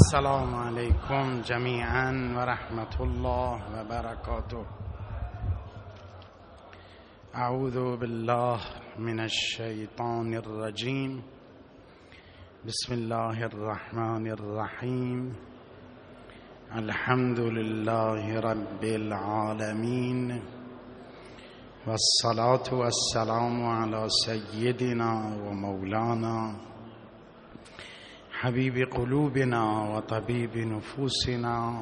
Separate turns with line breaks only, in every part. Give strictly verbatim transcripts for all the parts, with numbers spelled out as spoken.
السلام علیکم جمیعا و رحمت الله و برکاته. اعوذ بالله من الشیطان الرجیم. بسم الله الرحمن الرحیم. الحمد لله رب العالمین و الصلاة و السلام علی سیدنا و مولانا حبیب قلوبنا و طبیب نفوسنا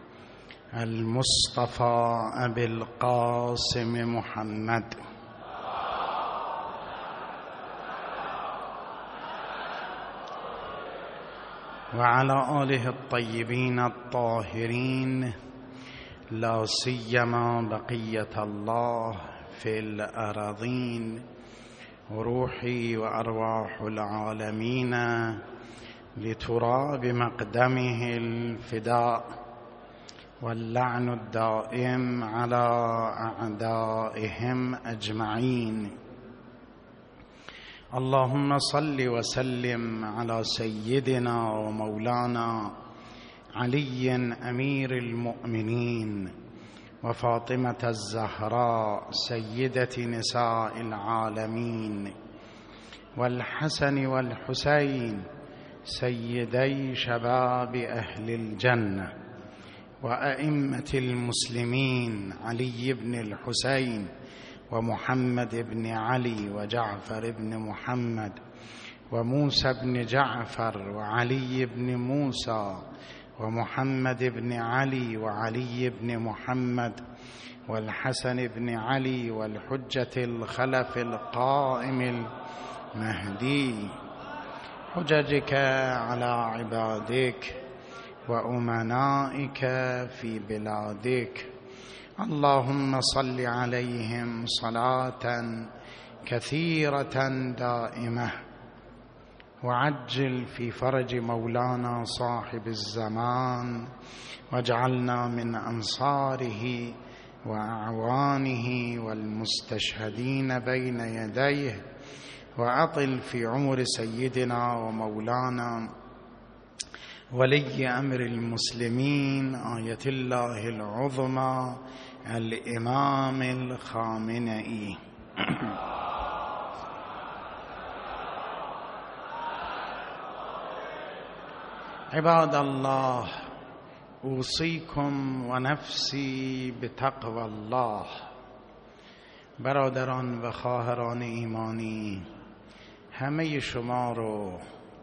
المصطفى ابی القاسم محمد و علی آله الطیبین الطاهرین، لا سیما بقیة الله فی الارضین، روحی و ارواح العالمین لتراب مقدمه الفداء، واللعن الدائم على أعدائهم أجمعين. اللهم صل وسلم على سيدنا ومولانا علي أمير المؤمنين وفاطمة الزهراء سيدة نساء العالمين، والحسن والحسين سيدي شباب أهل الجنة، وأئمة المسلمين علي بن الحسين ومحمد بن علي وجعفر بن محمد وموسى بن جعفر وعلي بن موسى ومحمد بن علي وعلي بن محمد والحسن بن علي والحجة الخلف القائم المهدي، حججك على عبادك وأمنائك في بلادك. اللهم صل عليهم صلاة كثيرة دائمة، وعجل في فرج مولانا صاحب الزمان، واجعلنا من أنصاره وأعوانه والمستشهدين بين يديه، وأطل في عمر سيدنا ومولانا ولي أمر المسلمين آية الله العظمى الإمام الخامنئي. عباد الله، اوصیکم و نفسی بتقوى الله. برادران و خواهران ایمانی، همه شما رو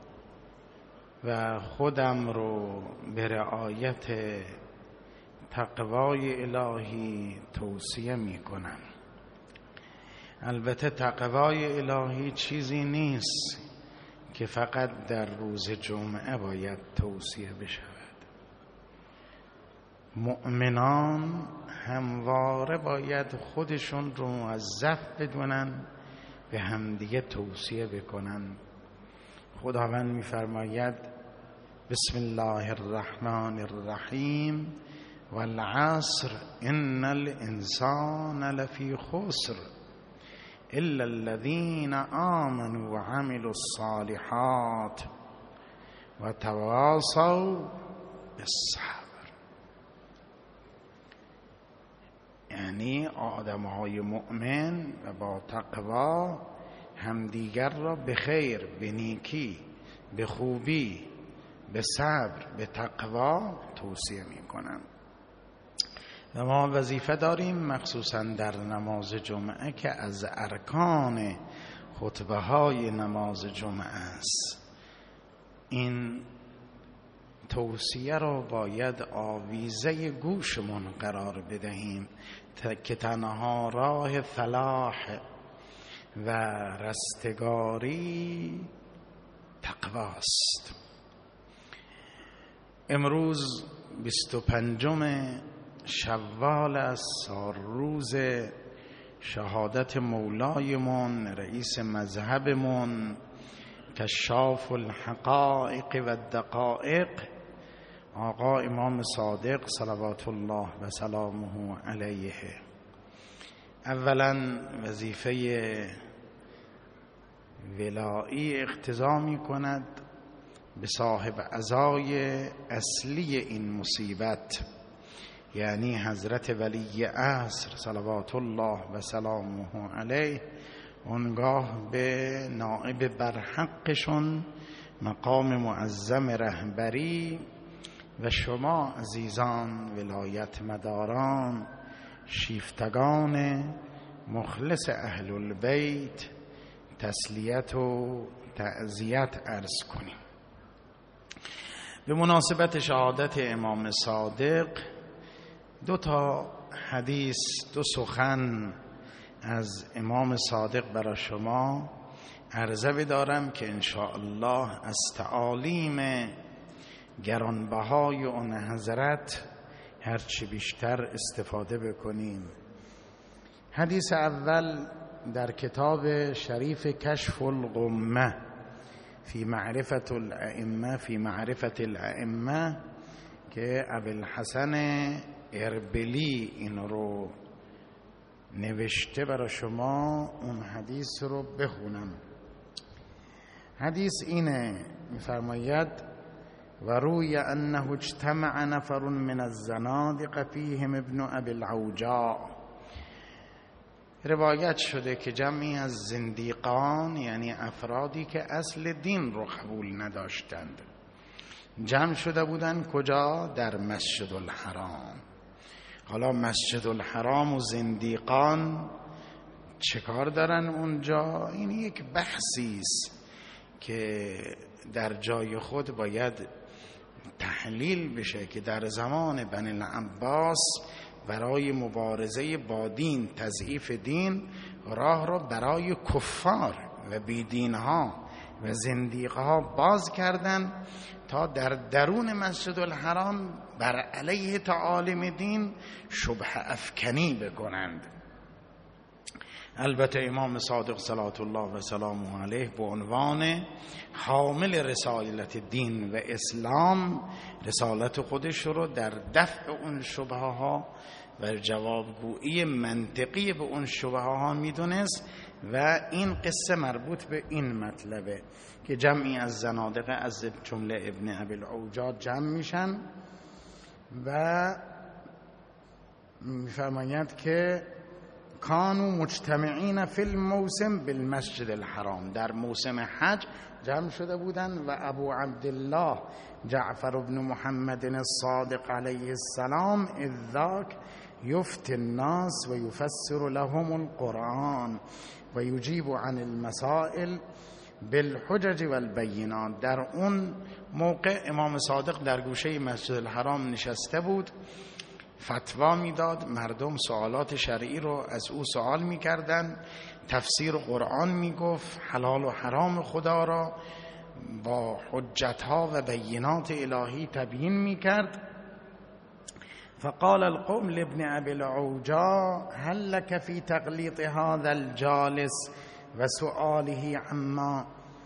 و خودم رو به رعایت تقوای الهی توصیه می کنم. البته تقوای الهی چیزی نیست که فقط در روز جمعه باید توصیه بشود. مؤمنان همواره باید خودشون رو موظف بدونن به همدیگه توصیه بکنن. خداوند می‌فرماید بسم الله الرحمن الرحیم والعصر ان الانسان لفی خسر الا الذين آمنوا وعملوا الصالحات وتواصوا بالصبر. یعنی آدم‌های مؤمن و با تقوا همدیگر را به خیر، به نیکی، به خوبی، به صبر، به تقوا توصیه می کنند. و ما وظیفه داریم مخصوصا در نماز جمعه که از ارکان خطبه های نماز جمعه است، این توصیه را باید آویزه گوشمون قرار بدهیم که تنها راه فلاح و رستگاری تقواست. امروز بیست و پنجم شوال است، روز شهادت مولایمون رئیس مذهبمون کشاف الحقائق و الدقائق آقا امام صادق صلوات الله و سلامه علیه. اولا وظیفه ولایی اقتضا می کند به صاحب عزای اصلی این مصیبت، یعنی حضرت ولی عصر صلوات الله و سلامه علیه، اونگاه به نائب برحقشون مقام معظم رهبری و شما عزیزان ولایت مداران شیفتگان مخلص اهل البیت تسلیت و تعزیت عرض کنیم. به مناسبت شهادت امام صادق دو تا حدیث، دو سخن از امام صادق برای شما عرضه بدارم که انشاءالله از تعالیم گرانبهای اون حضرت هرچی بیشتر استفاده بکنیم. حدیث اول در کتاب شریف کشف الغمه فی معرفت الائمه فی معرفت الائمه که ابوالحسن اربلی این رو نوشته برای شما، اون حدیث رو بخونم. حدیث اینه، میفرماید و روی انه اجتمع نفر من الزنادقه فیهم ابن ابی العوجاء. روایت شده که جمعی از زندیقان، یعنی افرادی که اصل دین رو قبول نداشتند، جمع شده بودن کجا؟ در مسجد الحرام. حالا مسجد الحرام و زندیقان چه کار دارن اونجا؟ این یک بحثی است که در جای خود باید تحلیل بشه که در زمان بنی العباس برای مبارزه با دین، تضعیف دین، راه را برای کفار و بیدینها و زندیقها باز کردن تا در درون مسجد الحرام بر علیه تعالیم دین شبه افکنی بکنند. البته امام صادق صلوات الله و سلامه علیه به عنوان حامل رسالت دین و اسلام رسالت خودش رو در دفع اون شبهه ها و جوابگویی منطقی به اون شبهه ها میدونست و این قصه مربوط به این مطلبه که جمعی از زنادقه از جمله ابن ابی العوجاء جمع میشن و میفرماید که کانوا مجتمعین فی الموسم بالمسجد الحرام، در موسم حج جمع شده بودن و ابو عبدالله جعفر بن محمد الصادق علیه السلام اذ ذاک یفتی الناس و یفسر لهم القرآن و یجیب عن المسائل بالحجج والبینات. در اون موقع امام صادق در گوشه مسجد الحرام نشسته بود، فتوا میداد، مردم سوالات شرعی رو از او سوال میکردن، تفسیر قرآن میگفت، حلال و حرام خدا را با حجتها و بینات الهی تبیین میکرد. فقال القوم لابن ابي العوجاء هل لك في تقليط هذا الجالس وسؤاله عما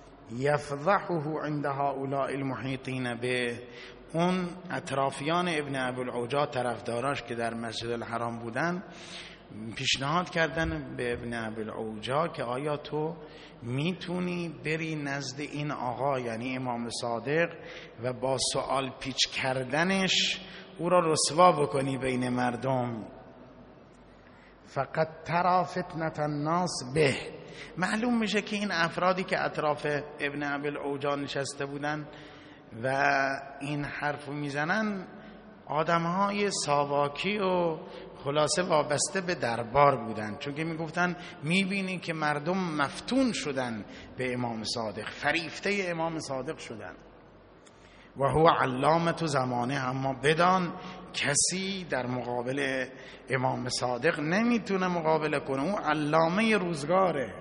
يفضحه عند هؤلاء المحيطين به. اون اطرافیان ابن ابی العوجاء، طرفداراش که در مسجد الحرام بودن، پیشنهاد کردن به ابن ابی العوجاء که آیا تو میتونی بری نزد این آقا، یعنی امام صادق، و با سوال پیچ کردنش او را رسوا بکنی بین مردم. فقط ترى فتنة الناس به. معلوم میشه که این افرادی که اطراف ابن ابی العوجاء نشسته بودن و این حرفو میزنن آدمهای ساواکی و خلاصه وابسته به دربار بودن، چون که میگفتن میبینی که مردم مفتون شدن به امام صادق، فریفته امام صادق شدن و هو علامت زمانه. اما بدان کسی در مقابل امام صادق نمیتونه مقابله کنه، او علامه روزگاره.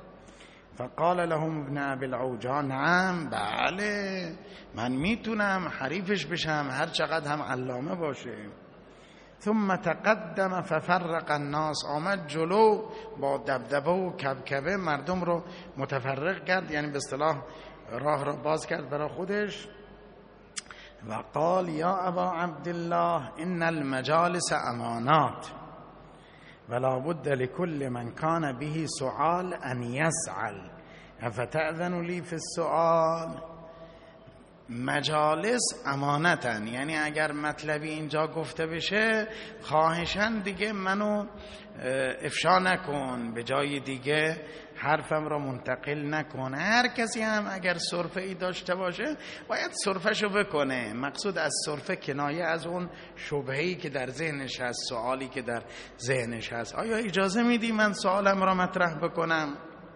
فقال لهم ابن ابی العوجاء نعم، بله من میتونم حریفش بشم هر چقدر هم علامه باشه. ثم تقدم ففرق الناس، آمد جلو با دبدبه و کبکبه مردم رو متفرق کرد، یعنی به اصطلاح راه را باز کرد برای خودش. و قال یا ابا عبدالله ان المجالس امانات ولا بد لكل من كان به سؤال ان يسأل افتأذن لي في السؤال. مجالس امانتن، یعنی اگر مطلبی اینجا گفته بشه خواهشن دیگه منو افشا نکن، به جای دیگه حرفم را منتقل نکن. هر کسی هم اگر سرفه ای داشته باشه باید سرفهشو بکنه. مقصود از سرفه کنایه از اون شبهه‌ای که در ذهنش هست، سوالی که در ذهنش هست. آیا اجازه میدی من سوالم را مطرح بکنم؟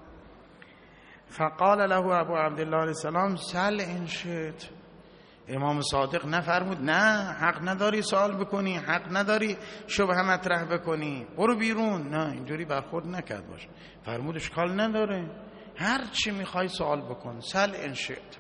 فقال له ابو عبدالله علیه السلام سل ان شئت. امام صادق نفرمود نه حق نداری سوال بکنی، حق نداری شبهه مطرح بکنی، برو بیرون. نه، اینجوری برخورد نکرد باشه. فرمود اشکال نداره، هر چی میخوای سوال بکن، سل ان شئت.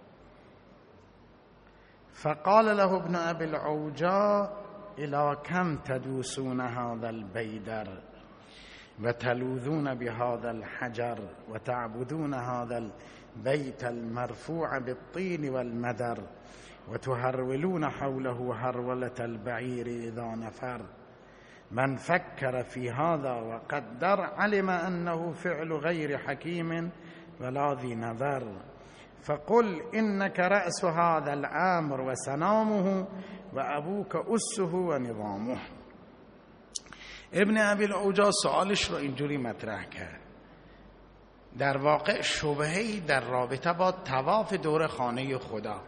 فقال له ابن ابي العوجاء الى كم تدوسون هذا البيدر وتلوذون بهذا الحجر وتعبدون هذا البيت المرفوع بالطين والمدر وتهرولون حوله هرولة البعير إذا نفر. من فكر في هذا وقدر علم أنه فعل غير حكيم ولا ذي نظر. فقل إنك رأس هذا الأمر وسنامه وأبوك أسه ونظامه. ابن ابی العوجا سوالش رو اینجوری مطرح کرد. در واقع شبهه‌ای در رابطه با طواف دور خانه خدا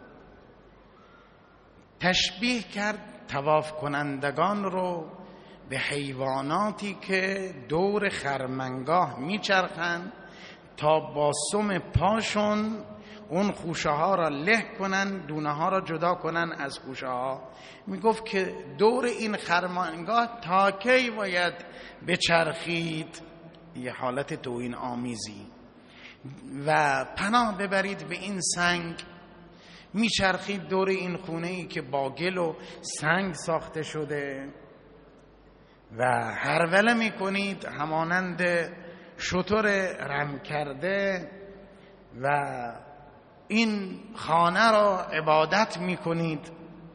تشبیه کرد طواف کنندگان رو به حیواناتی که دور خرمنگاه میچرخند تا با سم پاشون اون خوشه ها را له کنن، دونه ها را جدا کنن از خوشه ها. میگفت که دور این خرمنگاه تا کی باید بچرخید، یه حالت توهین آمیزی، و پناه ببرید به این سنگ. میچرخید دور این خونه ای که با گل و سنگ ساخته شده و هروله میکنید همانند شتر رم کرده و این خانه را عبادت میکنید.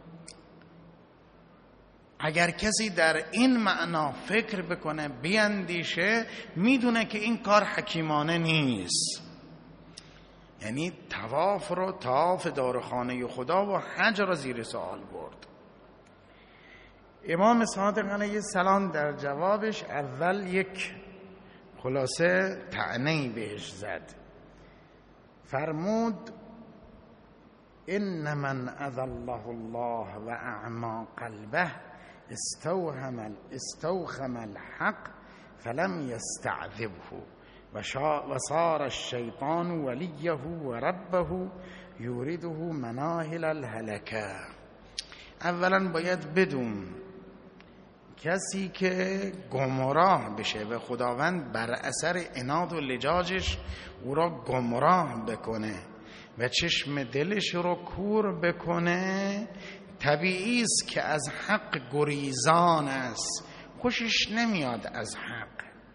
اگر کسی در این معنا فکر بکنه، بیندیشه، میدونه که این کار حکیمانه نیست. یعنی طواف رو، طواف دار خانه خدا و حج را زیر سوال برد. امام صادق علیه السلام در جوابش اول یک خلاصه طعنه‌ای بهش زد. فرمود ان من اذله الله و اعما قلبه استوهم استوخم الحق فلم يستعذبه و صار الشیطان ولیه و ربه یورده مناهل الهلكه. اولا باید بدون کسی که گمراه بشه و خداوند بر اثر عناد و لجاجش او را گمراه بکنه و چشم دلش رو کور بکنه، طبیعی است که از حق گریزان است، خوشش نمیاد از حق،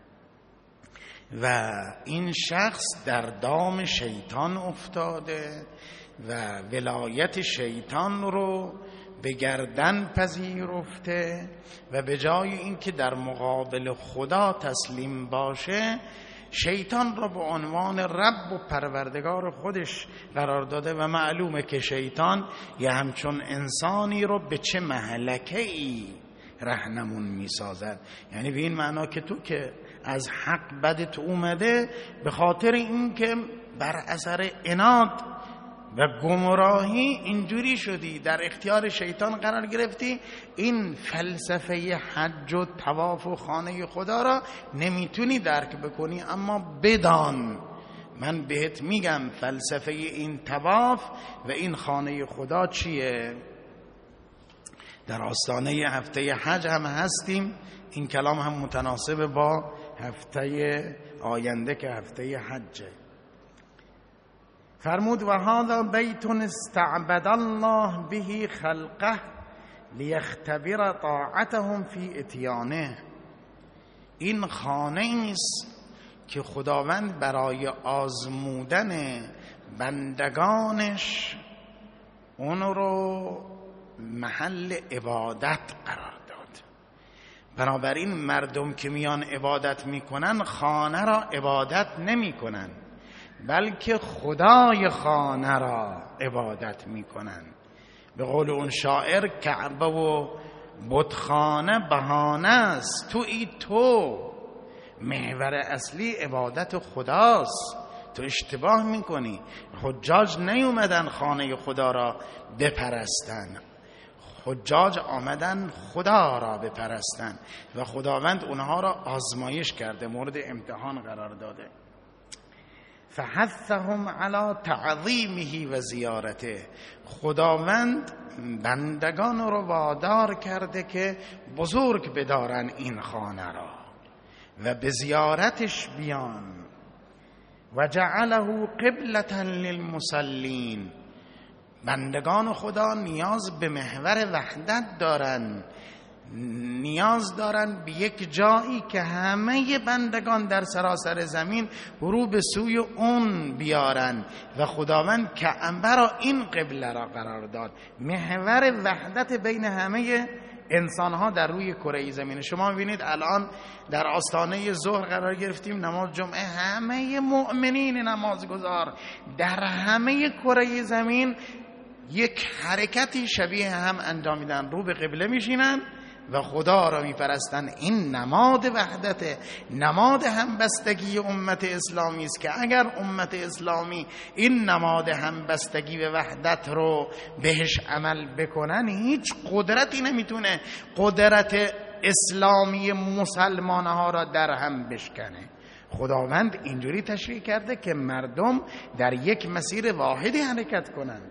و این شخص در دام شیطان افتاده و ولایت شیطان رو به گردن پذیرفته و به جای اینکه در مقابل خدا تسلیم باشه، شیطان را به عنوان رب و پروردگار خودش قرار داده و معلومه که شیطان یه همچون انسانی رو به چه مهلکه‌ای رهنمون میسازد. یعنی به این معنا که تو که از حق بدت اومده به خاطر اینکه بر اثر عناد و گمراهی اینجوری شدی، در اختیار شیطان قرار گرفتی، این فلسفه حج و طواف و خانه خدا را نمیتونی درک بکنی. اما بدان من بهت میگم فلسفه این طواف و این خانه خدا چیه. در آستانه هفته حج هم هستیم، این کلام هم متناسب با هفته آینده که هفته حجه. فرمود و هذا بیت استعبد الله به خلقه لیختبر طاعتهم فی اتیانه. این خانه است که خداوند برای آزمودن بندگانش اون رو محل عبادت قرار داد. بنابراین مردم که میان عبادت میکنن خانه را عبادت نمیکنن، بلکه خدای خانه را عبادت میکنن. به قول اون شاعر کعبه و بتخانه بهانه است، تویی تو، محور اصلی عبادت خداست. تو اشتباه میکنی. حجاج نیومدن خانه خدا را بپرستن، حجاج آمدن خدا را بپرستن و خداوند اونها را آزمایش کرده، مورد امتحان قرار داده. فحثهم علی تعظیمه و زیارته، خداوند بندگان رو وادار کرده که بزرگ بدارن این خانه را و به زیارتش بیان. و جعله قبلة للمصلین، بندگان خدا نیاز به محور وحدت دارن، نیاز دارن به یک جایی که همه بندگان در سراسر زمین رو به سوی اون بیارن و خداوند کعبه را این قبله را قرار داد، محور وحدت بین همه انسانها در روی کره زمین. شما ببینید الان در آستانه ظهر قرار گرفتیم، نماز جمعه، همه مؤمنین نمازگزار در همه کره زمین یک حرکتی شبیه هم انجام میدن، رو به قبله میشینن و خدا را میپرستن. این نماد وحدت، نماد همبستگی امت اسلامی است که اگر امت اسلامی این نماد همبستگی و وحدت رو بهش عمل بکنن، هیچ قدرتی نمیتونه قدرت اسلامی مسلمانها را در هم بشکنه. خداوند اینجوری تشریح کرده که مردم در یک مسیر واحدی حرکت کنند.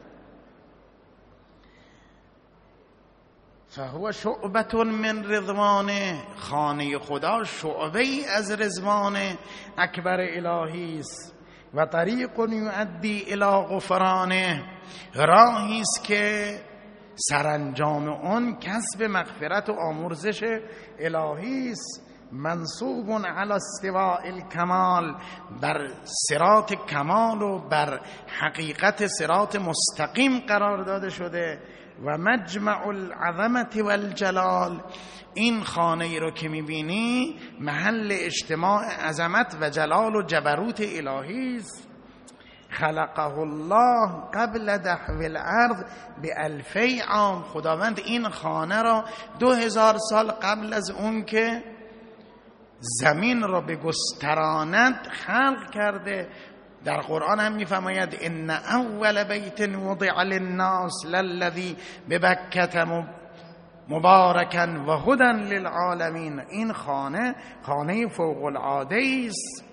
فهو شعبة من رضوانه، خانه خدا شعبه ای از رضوان اکبر الهی است. و طریق یؤدی الی غفرانه، راهی است که سرانجام اون کسب مغفرت و آمرزش الهی است. منصوب علی استواء الکمال، بر صراط کمال و بر حقیقت صراط مستقیم قرار داده شده. و مجمع العظمت والجلال، این خانه ای رو که میبینی محل اجتماع عظمت و جلال و جبروت الهی است. خلقه الله قبل دحو الارض بألفی عام، خداوند این خانه را دو هزار سال قبل از اون که زمین را به گستراند خلق کرده. در قرآن هم میفرماید ان اول بیت وضع للناس للذی ببکة مبارکا و هدی للعالمین، این خانه خانه فوق العاده است.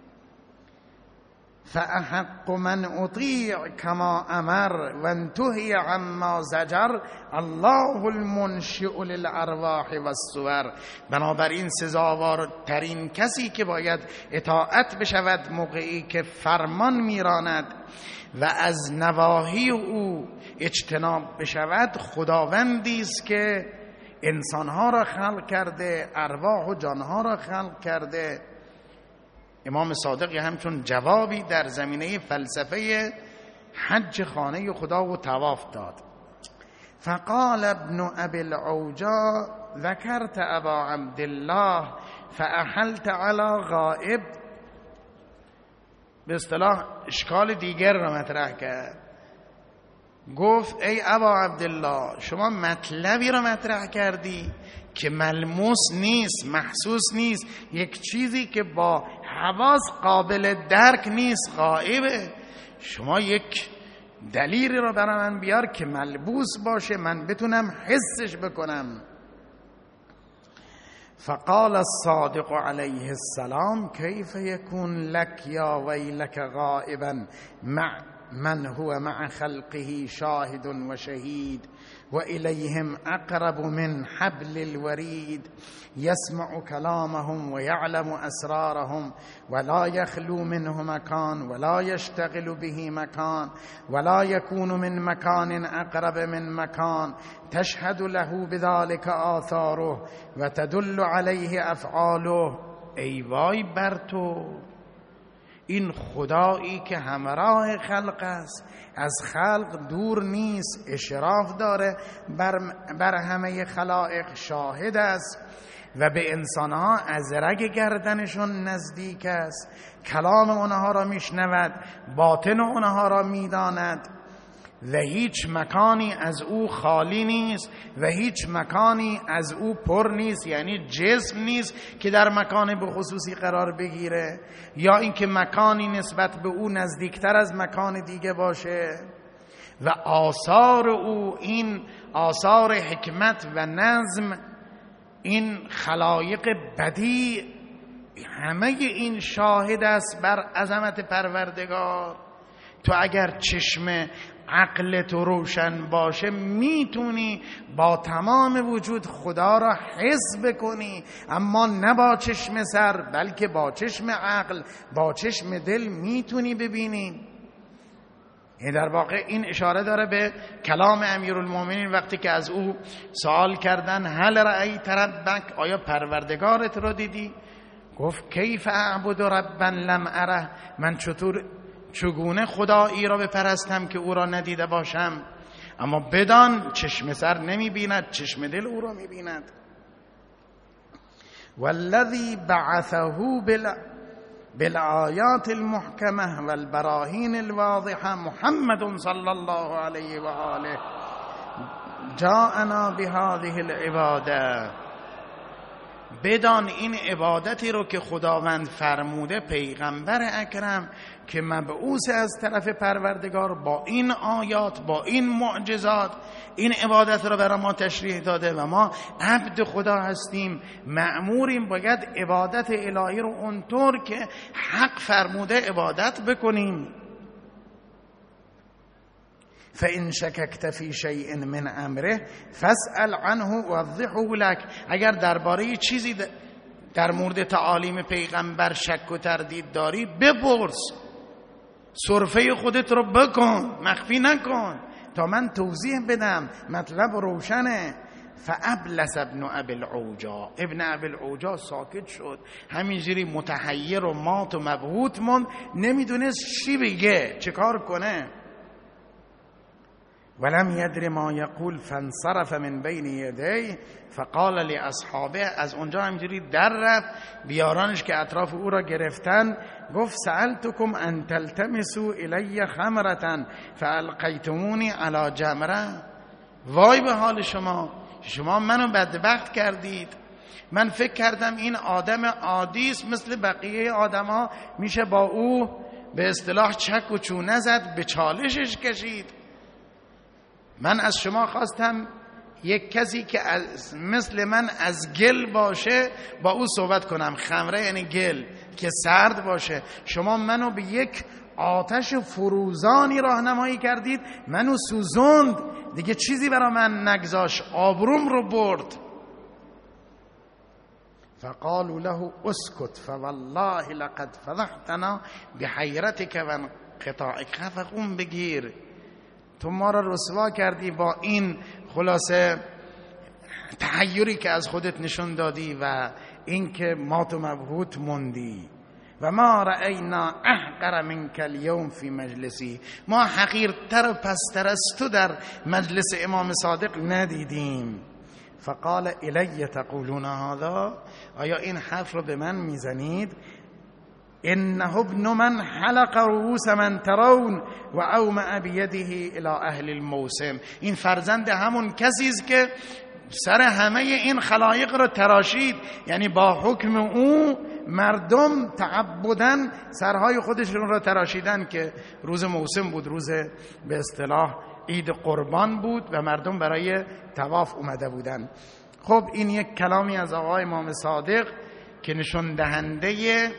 فاحق من اطیع کما امر و انتهی عما زجر الله المنشئ للارواح والصور، بنابراین سزاوارترین کسی که باید اطاعت بشود موقعی که فرمان میراند و از نواهی او اجتناب بشود خداوندی است که انسانها را خلق کرده، ارواح و جانها را خلق کرده. امام صادق همچون جوابی در زمینه فلسفه حج خانه خدا و طواف داد. فقال ابن ابي العوجا ذكرت ابا عبدالله فاحلت على غائب، به اصطلاح اشکال دیگر را مطرح کرد. گفت ای ابا عبدالله، شما مطلبی را مطرح کردی که ملموس نیست، محسوس نیست، یک چیزی که با حواس قابل درک نیست، غائبه. شما یک دلیلی را برای من بیار که ملبوس باشه، من بتونم حسش بکنم. فقال الصادق علیه السلام کیف یکون لک یا ویلک غائبا مع من هو مع خلقه شاهد و شهید و الیهم اقرب من حبل الورید یسمع کلامهم و یعلم اسرارهم ولا یخلو منه مکان ولا یشتغل به مکان ولا یکون من مکان اقرب من مکان تشهد له بذلك آثاره و تدل علیه افعاله. ای وای بر تو، این خدایی که همراه خلق است، از خلق دور نیست، اشراف داره بر, بر همه خلائق، شاهد است و به انسانها از رگ گردنشون نزدیک است، کلام اونها را میشنود، باطن اونها را میداند و هیچ مکانی از او خالی نیست و هیچ مکانی از او پر نیست، یعنی جسم نیست که در مکان به خصوصی قرار بگیره یا اینکه مکانی نسبت به او نزدیکتر از مکان دیگه باشه و آثار او، این آثار حکمت و نظم، این خلایق بدیع، همه این شاهد است بر عظمت پروردگار. تو اگر چشم عقلت روشن باشه میتونی با تمام وجود خدا را حس بکنی، اما نه با چشم سر بلکه با چشم عقل، با چشم دل میتونی ببینی. در واقع این اشاره داره به کلام امیرالمومنین وقتی که از او سوال کردن هل رأیت ربک، آیا پروردگارت رو دیدی؟ گفت کیف اعبد ربا لم اره، من چطور چگونه خدایی را بپرستم که او را ندیده باشم؟ اما بدان چشم سر نمی بیند، چشم دل او را می بیند. والذی بعثه بال بالآیات المحکمه والبراهین الواضحه محمد صلی الله علیه و آله جاءنا بهذه العباده. بدان این عبادتی رو که خداوند فرموده، پیغمبر اکرم که مبعوث از طرف پروردگار با این آیات، با این معجزات این عبادت رو برای ما تشریح داده و ما عبد خدا هستیم، مأموریم باید عبادت الهی رو اونطور که حق فرموده عبادت بکنیم. فَإِن شَكَكْتَ فِي شَيْءٍ مِّنْ أَمْرِهِ فَاسْأَلْ عَنْهُ وَوَضِّحْهُ لَكَ. اگر درباره چیزی در مورد تعالیم پیغمبر شک و تردید داری بپرس، سرفه خودت رو بکن، مخفی نکن تا من توضیح بدم، مطلب روشنه. فَأَبْلَسَ ابْنُ أَبِي الْعُوجَا، ابن ابی العوجا ساکت شد، همینجوری متحیر و مات و مبهوت موند، نمیدونست چی بگه، چه کار کنه. ولم يدر ما يقول فانصرف من بين يديه فقال لاصحابه. از اونجا همینجوری در رفت، بیارانش که اطراف او را گرفتن گفت سألتكم ان تلتمسوا الی خمرة فالقیتمونی علی جمره. وای به حال شما، شما منو بدبخت کردید. من فکر کردم این آدم عادی است، مثل بقیه آدم ها، میشه با او به اصطلاح چک و چونه زد، به چالشش کشید. من از شما خواستم یک کسی که از مثل من از گل باشه با او صحبت کنم. خمره یعنی گل که سرد باشه. شما منو به یک آتش فروزانی راهنمایی کردید، منو سوزوند، دیگه چیزی برا من نگذاشت، آبروم رو برد. فقالوا له اسکت فوالله لقد فضحتنا بحیرتك و انقطاعک. خفقون بگیر، تو ما را رسوا کردی با این خلاصه تحیری که از خودت نشون دادی و این که ما تو مبهوت موندی. و ما رأینا احقر منک اليوم فی مجلسی، ما حقیرتر و پستر از تو در مجلس امام صادق ندیدیم. فقال الی تقولون هذا، آیا این حرف رو به من میزنید؟ انه ابن من حلق رؤوس من ترون و اومع بیده الى اهل الموسم. این فرزند همون کسی است که سر همه این خلایق را تراشید، یعنی با حکم او مردم تعبدن سرهای خودشون را تراشیدن که روز موسم بود، روز به اصطلاح عید قربان بود و مردم برای طواف اومده بودن. خب این یک کلامی از آقای امام صادق که نشون دهنده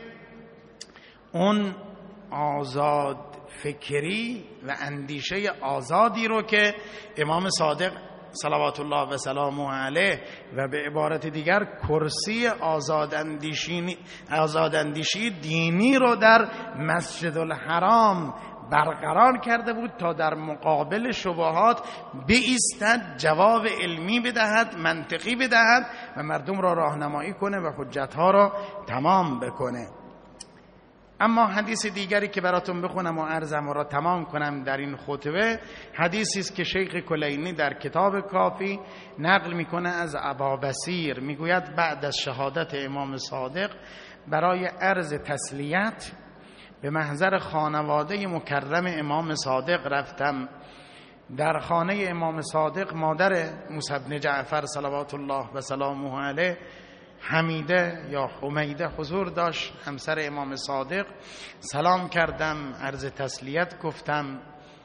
اون آزاد فکری و اندیشه آزادی رو که امام صادق صلوات الله و سلامه علیه و به عبارت دیگر کرسی آزاداندیشی آزاداندیشی دینی رو در مسجد الحرام برقرار کرده بود تا در مقابل شبهات بایستد، جواب علمی بدهد، منطقی بدهد و مردم را راهنمایی کنه و حجتها را تمام بکنه. اما حدیث دیگری که براتون بخونم و عرضم را تمام کنم در این خطبه، حدیثی است که شیخ کلینی در کتاب کافی نقل میکنه از ابا بصیر، میگوید بعد از شهادت امام صادق برای عرض تسلیت به محضر خانواده مکرم امام صادق رفتم. در خانه امام صادق مادر موسی بن جعفر صلوات الله و سلامه علیه حمیده یا حمیده حضور داشت، همسر امام صادق. سلام کردم، عرض تسلیت گفتم،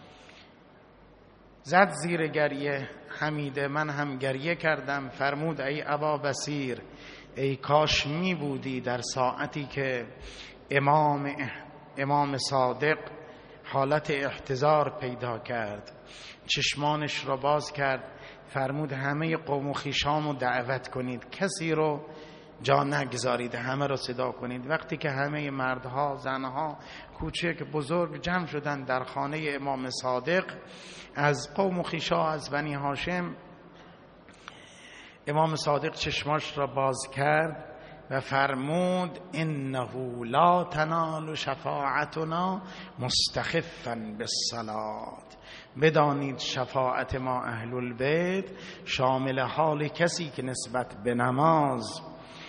زد زیر گریه حمیده، من هم گریه کردم. فرمود ای ابا بصیر، ای کاش می بودی در ساعتی که امام امام صادق حالت احتضار پیدا کرد، چشمانش را باز کرد، فرمود همه قوم و خویشام رو دعوت کنید، کسی رو جا نگذارید، همه رو صدا کنید. وقتی که همه مردها، زنها، کوچک بزرگ جمع شدن در خانه امام صادق از قوم و خویشا، از بنی هاشم، امام صادق چشماش را باز کرد و فرمود انه لا تنال شفاعتنا مستخفا بالصلاة، بدانید شفاعت ما اهل البیت شامل حال کسی که نسبت به نماز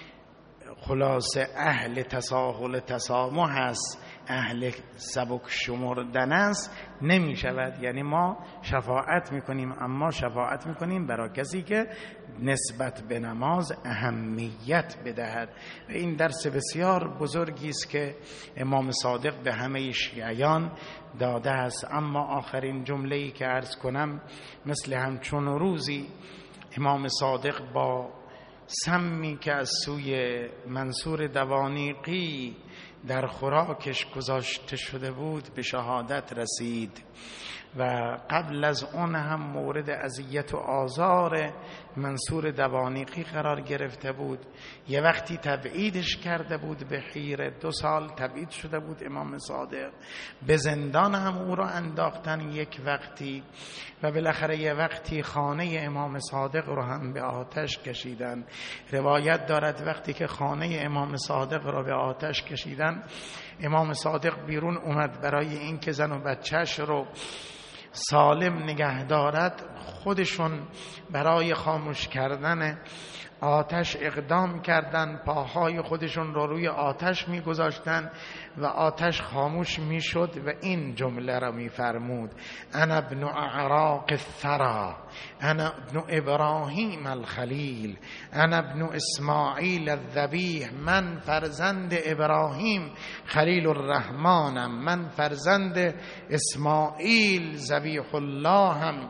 خلاصه اهل تساهل تسامح است، اهل سبک شمردن است، نمی شود. یعنی ما شفاعت میکنیم، اما شفاعت میکنیم برای کسی که نسبت به نماز اهمیت بدهد. و این درس بسیار بزرگی است که امام صادق به همه شیعیان داده است. اما آخرین جمله‌ای که عرض کنم، مثل همچون روزی امام صادق با سمی که از سوی منصور دوانیقی در خوراکش گذاشته شده بود به شهادت رسید و قبل از اون هم مورد اذیت و آزار منصور دوانیقی قرار گرفته بود. یه وقتی تبعیدش کرده بود به حیر، دو سال تبعید شده بود امام صادق، به زندان هم او را انداختن یک وقتی، و بالاخره یه وقتی خانه امام صادق رو هم به آتش کشیدن. روایت دارد وقتی که خانه امام صادق رو به آتش کشیدن، امام صادق بیرون اومد برای این که زن و بچهش رو سالم نگه دارد. خودشون برای خاموش کردن آتش اقدام کردن، پاهای خودشون رو روی آتش میگذاشتن و آتش خاموش میشد و این جمله را میفرمود: انا ابن اعراق الثرى، انا ابن ابراهیم الخلیل، انا ابن اسماعیل الذبیح. من فرزند ابراهیم خلیل الرحمنم، من فرزند اسماعیل ذبیح اللهم.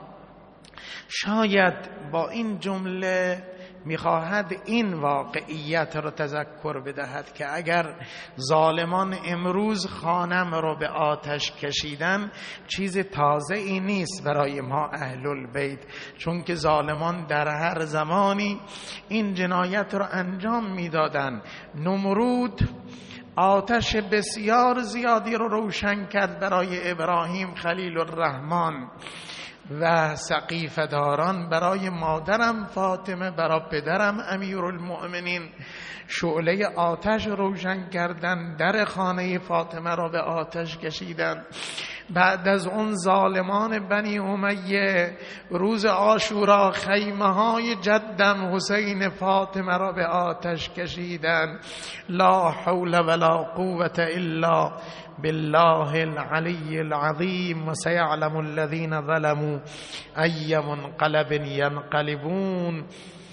شاید با این جمله میخواهد این واقعیت را تذکر بدهد که اگر ظالمان امروز خانم را به آتش کشیدن، چیز تازه ای نیست برای ما اهل البیت، چون که ظالمان در هر زمانی این جنایت را انجام میدادن. نمرود آتش بسیار زیادی رو روشن کرد برای ابراهیم خلیل الرحمن و سقیفه داران برای مادرم فاطمه، برای پدرم امیرالمؤمنین شعله آتش روشن کردن، در خانه فاطمه را به آتش کشیدن. بعد از اون ظالمان بنی امیه روز عاشورا خیمه های جدم حسین فاطمه را به آتش کشیدن. لا حول ولا قوة الا بالله العلی العظیم و سیعلم الذین ظلموا ای منقلب ینقلبون.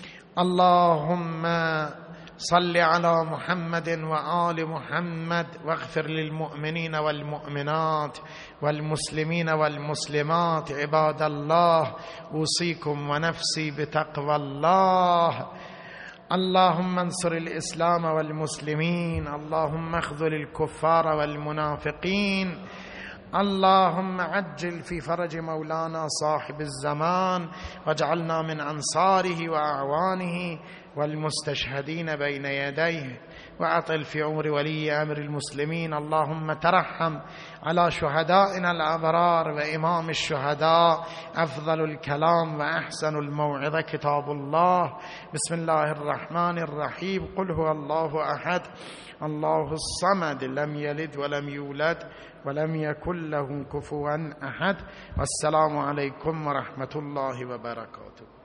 اللهم صل على محمد وآل محمد واغفر للمؤمنين والمؤمنات والمسلمين والمسلمات. عباد الله اوصيكم ونفسي بتقوى الله. اللهم انصر الإسلام والمسلمين، اللهم اخذل الكفار والمنافقين، اللهم عجل في فرج مولانا صاحب الزمان واجعلنا من أنصاره وأعوانه والمستشهدين بين يديه، وأطل في عمر ولي أمر المسلمين. اللهم ترحم على شهدائنا الأبرار وإمام الشهداء. أفضل الكلام وأحسن الموعظة كتاب الله. بسم الله الرحمن الرحيم. قل هو الله أحد الله الصمد لم يلد ولم يولد ولم يكن له كفوا أحد. والسلام عليكم ورحمة الله وبركاته.